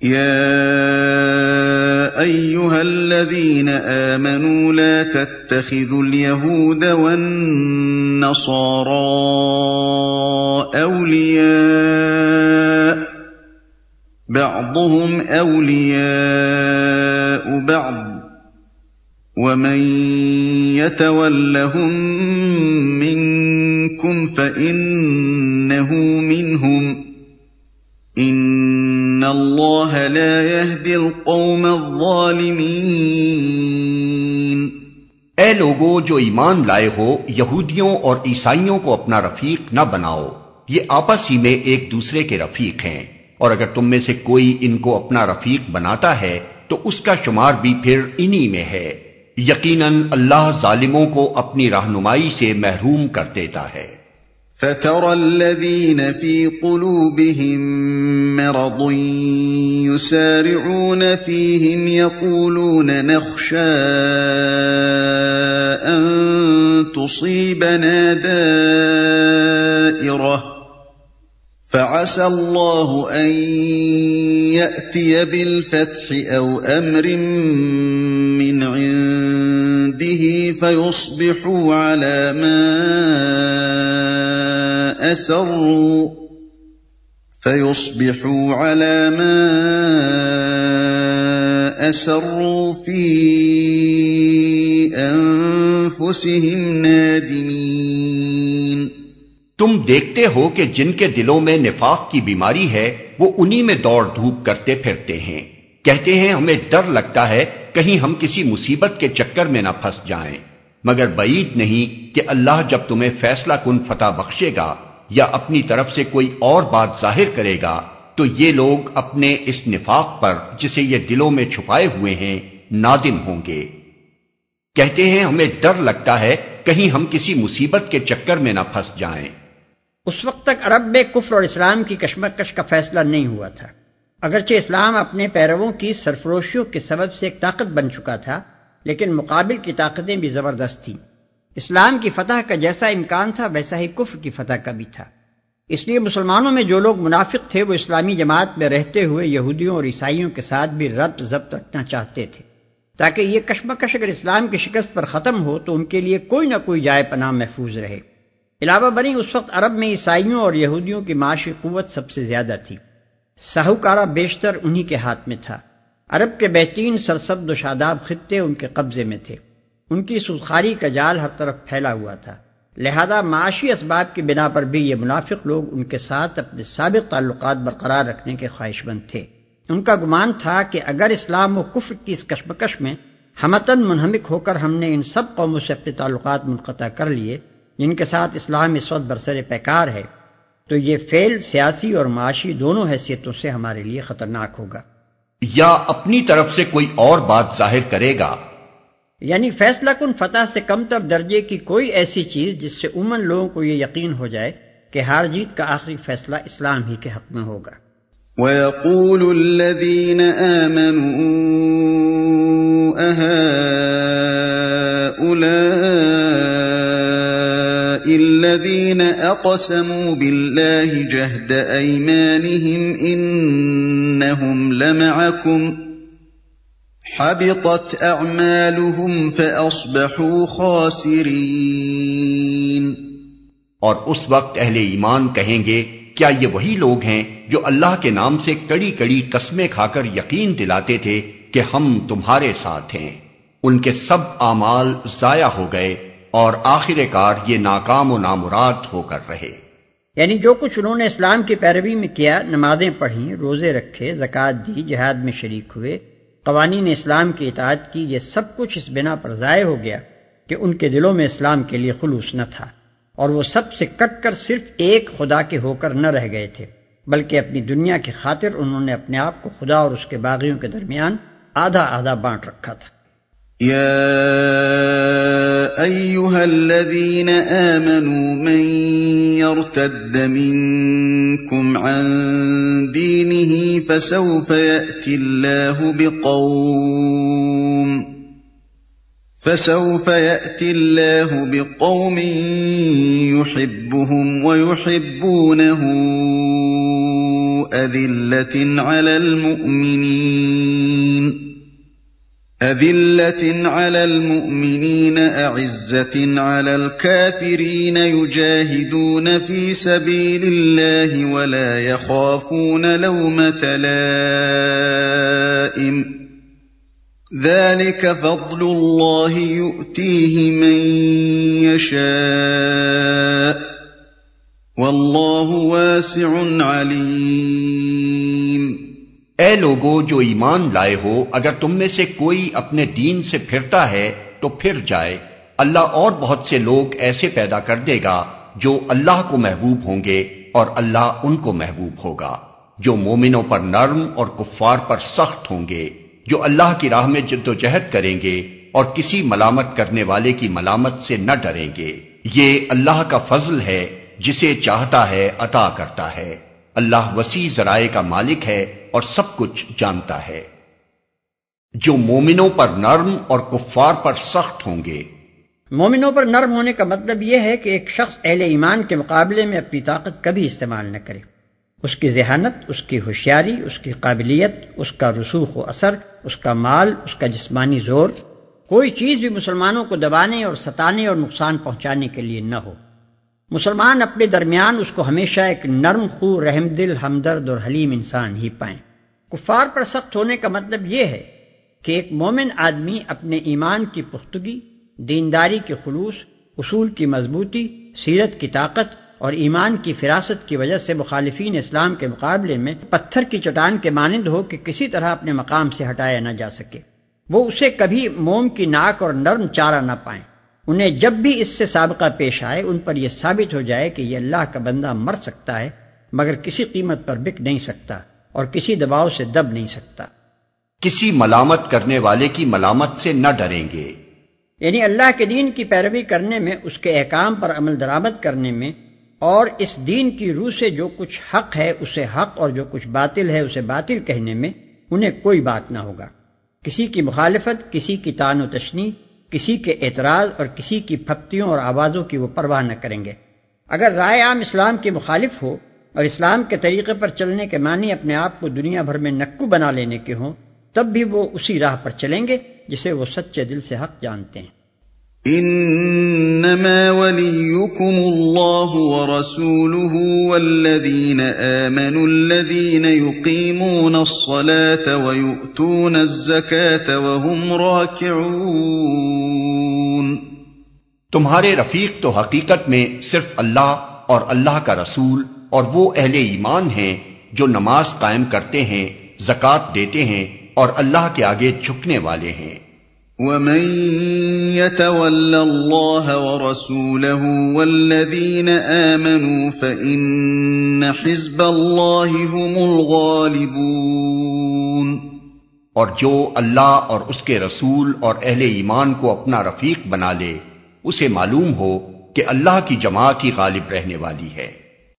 يا أيها الذين آمنوا لا تتخذوا اليهود والنصارى أولياء بعضهم أولياء بعض ومن يتولهم منكم فإنه منهم إن الله لا يهدي القوم الظالمين۔ اے لوگو جو ایمان لائے ہو، یہودیوں اور عیسائیوں کو اپنا رفیق نہ بناؤ، یہ آپس ہی میں ایک دوسرے کے رفیق ہیں، اور اگر تم میں سے کوئی ان کو اپنا رفیق بناتا ہے تو اس کا شمار بھی پھر انہی میں ہے۔ یقیناً اللہ ظالموں کو اپنی رہنمائی سے محروم کر دیتا ہے۔ فَتَرَى الَّذِينَ فِي قُلُوبِهِم مَّرَضٌ يُسَارِعُونَ فِيهِمْ يَقُولُونَ نَخْشَىٰ أَن تُصِيبَنَا دَائِرَةٌ فَعَسَى اللَّهُ أَن يَأْتِيَ بِالْفَتْحِ أَوْ أَمْرٍ مِّنْ عِندِهِ فَيُصْبِحُوا عَلَىٰ مَا أَسَرُّوا فِي أَنفُسِهِمْ نَادِمِينَ۔ تم دیکھتے ہو کہ جن کے دلوں میں نفاق کی بیماری ہے وہ انہی میں دوڑ دھوپ کرتے پھرتے ہیں، کہتے ہیں ہمیں ڈر لگتا ہے کہیں ہم کسی مصیبت کے چکر میں نہ پھنس جائیں، مگر بعید نہیں کہ اللہ جب تمہیں فیصلہ کن فتح بخشے گا یا اپنی طرف سے کوئی اور بات ظاہر کرے گا تو یہ لوگ اپنے اس نفاق پر جسے یہ دلوں میں چھپائے ہوئے ہیں نادم ہوں گے۔ کہتے ہیں ہمیں ڈر لگتا ہے کہیں ہم کسی مصیبت کے چکر میں نہ پھنس جائیں۔ اس وقت تک عرب میں کفر اور اسلام کی کشمکش کا فیصلہ نہیں ہوا تھا۔ اگرچہ اسلام اپنے پیرووں کی سرفروشیوں کے سبب سے ایک طاقت بن چکا تھا، لیکن مقابل کی طاقتیں بھی زبردست تھیں۔ اسلام کی فتح کا جیسا امکان تھا ویسا ہی کفر کی فتح کا بھی تھا۔ اس لیے مسلمانوں میں جو لوگ منافق تھے وہ اسلامی جماعت میں رہتے ہوئے یہودیوں اور عیسائیوں کے ساتھ بھی ربط ضبط رکھنا چاہتے تھے، تاکہ یہ کشمکش اگر اسلام کی شکست پر ختم ہو تو ان کے لیے کوئی نہ کوئی جائے پناہ محفوظ رہے۔ علاوہ بری اس وقت عرب میں عیسائیوں اور یہودیوں کی معاشی قوت سب سے زیادہ تھی، ساہوکارہ بیشتر انہی کے ہاتھ میں تھا۔ عرب کے بہترین سرسبز و شاداب خطے ان کے قبضے میں تھے، ان کی سودخواری کا جال ہر طرف پھیلا ہوا تھا، لہذا معاشی اسباب کی بنا پر بھی یہ منافق لوگ ان کے ساتھ اپنے سابق تعلقات برقرار رکھنے کے خواہش مند تھے۔ ان کا گمان تھا کہ اگر اسلام و کفر کی اس کشمکش میں ہمتاً منہمک ہو کر ہم نے ان سب قوموں سے اپنے تعلقات منقطع کر لیے جن کے ساتھ اسلام اس وقت برسر پیکار ہے، تو یہ فعل سیاسی اور معاشی دونوں حیثیتوں سے ہمارے لیے خطرناک ہوگا۔ یا اپنی طرف سے کوئی اور بات ظاہر کرے گا، یعنی فیصلہ کن فتح سے کم تر درجے کی کوئی ایسی چیز جس سے عموماً لوگوں کو یہ یقین ہو جائے کہ ہار جیت کا آخری فیصلہ اسلام ہی کے حق میں ہوگا۔ وَيَقُولُ الَّذِينَ آمَنُوا أَهَٰؤُلَاءِ الَّذِينَ أَقْسَمُوا بِاللَّهِ جَهْدَ أَيْمَانِهِمْ إِنَّهُمْ لَمَعَكُمْ حَبِطَتْ أَعْمَالُهُمْ فَأَصْبَحُوا خَاسِرِينَ۔ اور اس وقت اہل ایمان کہیں گے کیا یہ وہی لوگ ہیں جو اللہ کے نام سے کڑی کڑی قسمیں کھا کر یقین دلاتے تھے کہ ہم تمہارے ساتھ ہیں، ان کے سب اعمال ضائع ہو گئے اور آخر کار یہ ناکام و نامراد ہو کر رہے۔ یعنی جو کچھ انہوں نے اسلام کی پیروی میں کیا، نمازیں پڑھیں، روزے رکھے، زکوٰۃ دی، جہاد میں شریک ہوئے، قوانین اسلام کی اطاعت کی، یہ سب کچھ اس بنا پر ضائع ہو گیا کہ ان کے دلوں میں اسلام کے لیے خلوص نہ تھا، اور وہ سب سے کٹ کر صرف ایک خدا کے ہو کر نہ رہ گئے تھے، بلکہ اپنی دنیا کی خاطر انہوں نے اپنے آپ کو خدا اور اس کے باغیوں کے درمیان آدھا آدھا بانٹ رکھا تھا۔ يا أيها الذين آمنوا من يرتد منكم عن دينه فسوف يأتي الله بقوم يحبهم ويحبونه أذلة على المؤمنين أعزة على الكافرين يجاهدون في سبيل الله ولا يخافون لومة لائم ذلك فضل الله يؤتيه من يشاء والله واسع عليم۔ اے لوگو جو ایمان لائے ہو، اگر تم میں سے کوئی اپنے دین سے پھرتا ہے تو پھر جائے، اللہ اور بہت سے لوگ ایسے پیدا کر دے گا جو اللہ کو محبوب ہوں گے اور اللہ ان کو محبوب ہوگا، جو مومنوں پر نرم اور کفار پر سخت ہوں گے، جو اللہ کی راہ میں جد و جہد کریں گے اور کسی ملامت کرنے والے کی ملامت سے نہ ڈریں گے۔ یہ اللہ کا فضل ہے، جسے چاہتا ہے عطا کرتا ہے۔ اللہ وسیع ذرائع کا مالک ہے اور سب کچھ جانتا ہے۔ جو مومنوں پر نرم اور کفار پر سخت ہوں گے۔ مومنوں پر نرم ہونے کا مطلب یہ ہے کہ ایک شخص اہل ایمان کے مقابلے میں اپنی طاقت کبھی استعمال نہ کرے۔ اس کی ذہانت، اس کی ہوشیاری، اس کی قابلیت، اس کا رسوخ و اثر، اس کا مال، اس کا جسمانی زور، کوئی چیز بھی مسلمانوں کو دبانے اور ستانے اور نقصان پہنچانے کے لیے نہ ہو۔ مسلمان اپنے درمیان اس کو ہمیشہ ایک نرم خو، رحم دل، ہمدرد اور حلیم انسان ہی پائیں۔ کفار پر سخت ہونے کا مطلب یہ ہے کہ ایک مومن آدمی اپنے ایمان کی پختگی، دینداری کے خلوص، اصول کی مضبوطی، سیرت کی طاقت اور ایمان کی فراست کی وجہ سے مخالفین اسلام کے مقابلے میں پتھر کی چٹان کے مانند ہو کہ کسی طرح اپنے مقام سے ہٹایا نہ جا سکے۔ وہ اسے کبھی موم کی ناک اور نرم چارہ نہ پائیں۔ انہیں جب بھی اس سے سابقہ پیش آئے، ان پر یہ ثابت ہو جائے کہ یہ اللہ کا بندہ مر سکتا ہے مگر کسی قیمت پر بک نہیں سکتا اور کسی دباؤ سے دب نہیں سکتا۔ کسی ملامت کرنے والے کی ملامت سے نہ ڈریں گے، یعنی اللہ کے دین کی پیروی کرنے میں، اس کے احکام پر عمل درآمد کرنے میں اور اس دین کی روح سے جو کچھ حق ہے اسے حق اور جو کچھ باطل ہے اسے باطل کہنے میں انہیں کوئی بات نہ ہوگا۔ کسی کی مخالفت، کسی کی طعن و تشنیع، کسی کے اعتراض اور کسی کی پھپتیوں اور آوازوں کی وہ پرواہ نہ کریں گے۔ اگر رائے عام اسلام کی مخالف ہو اور اسلام کے طریقے پر چلنے کے معنی اپنے آپ کو دنیا بھر میں نکو بنا لینے کے ہوں، تب بھی وہ اسی راہ پر چلیں گے جسے وہ سچے دل سے حق جانتے ہیں۔ انما وليكم الله ورسوله والذين آمنوا الذين يقيمون الصلاة ويؤتون الزكاة وهم راكعون۔ تمہارے رفیق تو حقیقت میں صرف اللہ اور اللہ کا رسول اور وہ اہل ایمان ہیں جو نماز قائم کرتے ہیں، زکوٰۃ دیتے ہیں اور اللہ کے آگے جھکنے والے ہیں۔ وَمَن يَتَوَلَّ اللَّهَ وَرَسُولَهُ وَالَّذِينَ آمَنُوا فَإِنَّ حِزْبَ اللَّهِ هُمُ الْغَالِبُونَ۔ اور جو اللہ اور اس کے رسول اور اہل ایمان کو اپنا رفیق بنا لے، اسے معلوم ہو کہ اللہ کی جماعت ہی غالب رہنے والی ہے۔